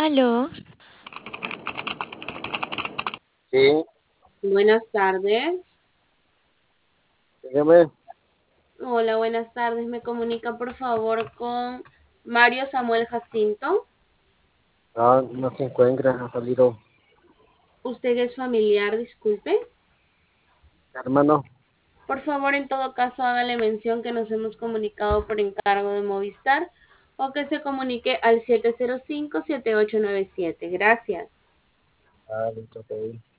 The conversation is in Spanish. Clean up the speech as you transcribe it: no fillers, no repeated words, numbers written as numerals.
Aló, Sí, Buenas tardes. dígame. Hola, buenas tardes. ¿Me comunica por favor con Mario Samuel Jacinto? No se encuentra, ha salido. ¿Usted es familiar? Disculpe. Hermano, Por favor, en todo caso, hágale mención que nos hemos comunicado por encargo de Movistar o que se comunique al 705-7897. Gracias. listo, ok.